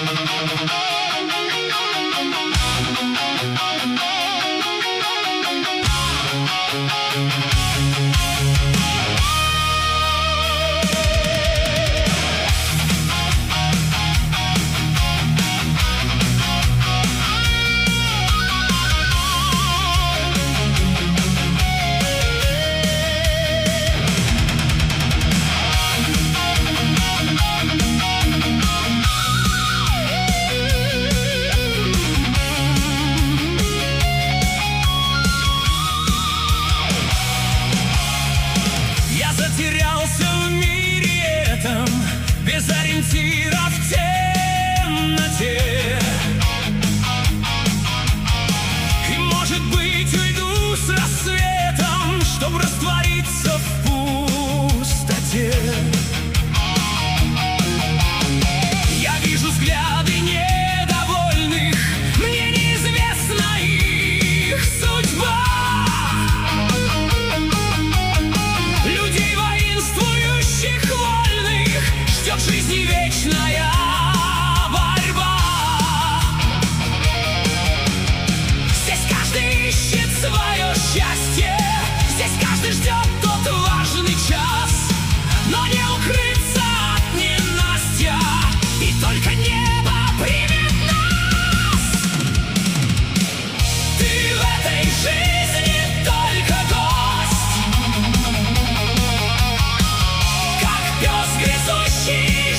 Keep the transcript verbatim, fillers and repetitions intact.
Затерялся в мире этом, без ориентира в темноте. И, может быть, уйду с рассветом, чтоб раствориться в пустоте. Я вижу взгляды недовольных, мне неизвестна их судьба. Ждет жизни вечная борьба. Здесь каждый ищет свое счастье, здесь каждый ждет тот важный час. Но не укрыться от ненастья, и только небо примет нас. Ты в этой жизни только гость, как пес грязущий